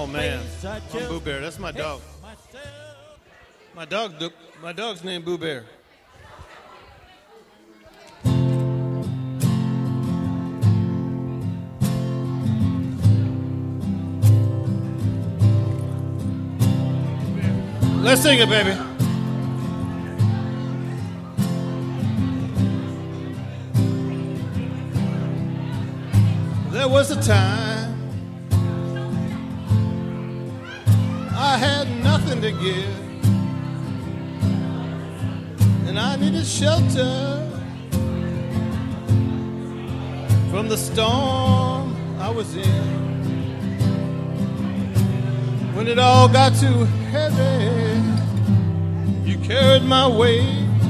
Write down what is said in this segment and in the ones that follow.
man, I'm Boo Bear. That's my dog. My dog's named Boo Bear. Let's sing it, baby. There was a time I had nothing to give, and I needed shelter from the storm I was in. When it all got too heavy, you carried my weight,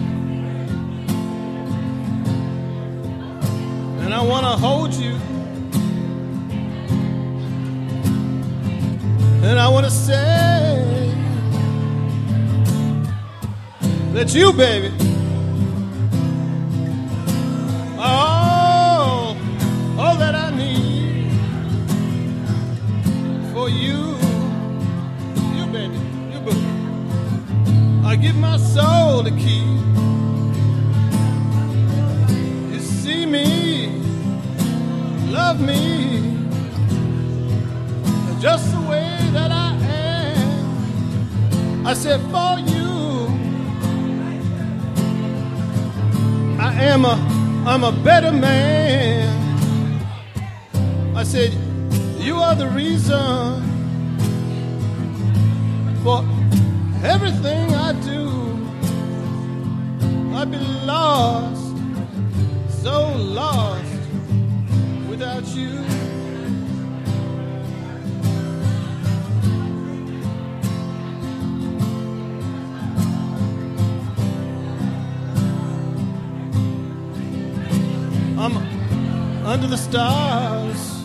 and I want to hold you, and I want to say that you, baby, are all that I need for you. Baby, you boo. I give my soul to keep. You see me, love me, just the way that I am. I said for you, I'm a better man. I said you are the reason for everything I do. I'd be lost, so lost without you. I'm under the stars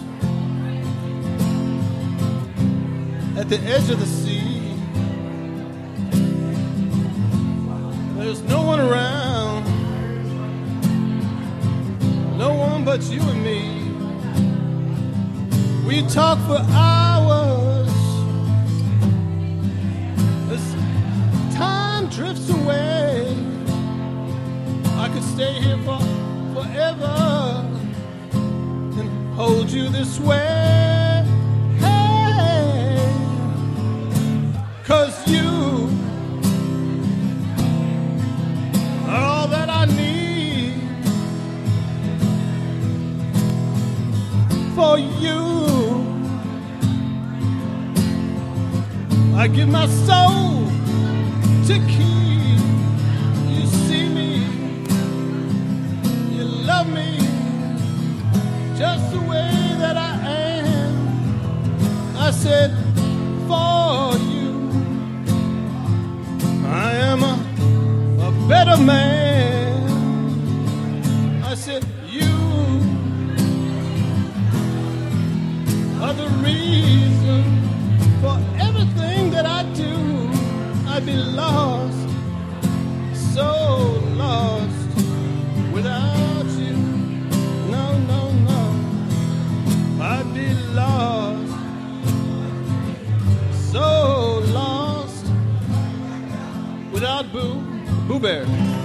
at the edge of the sea. There's no one around, no one but you and me. We talk for hours as time drifts away. I could stay here forever and hold you this way. Hey, 'cause you all that I need for you. I give my soul to keep. You see me, you love me just the way that I am. I said for you, I am a better man. I said you are the reason for everything that I do. I'd be lost, so lost without you. No, no, no. I'd be lost, so lost without Boo Bear.